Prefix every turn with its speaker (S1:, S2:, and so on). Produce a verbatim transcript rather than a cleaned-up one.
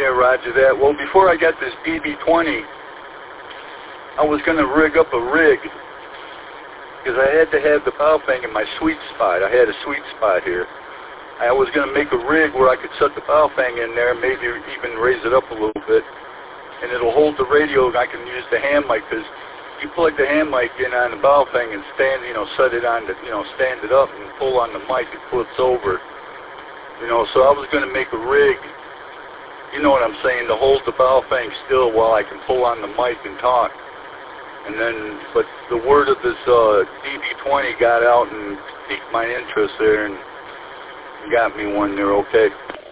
S1: Yeah, roger that. Well, before I got this D B twenty, I was going to rig up a rig because I had to have the Baofeng in my sweet spot. I had a sweet spot here. I was going to make a rig where I could set the Baofeng in there, maybe even raise it up a little bit, and it'll hold the radio, and I can use the hand mic because you plug the hand mic in on the Baofeng and stand, you know, set it on the, you know, stand it up and pull on the mic, it flips over. You know, so I was going to make a rig, you know what I'm saying, to hold the Baofeng still while I can pull on the mic and talk. And then, but the word of this uh, D B twenty got out and piqued my interest there and got me one there, okay.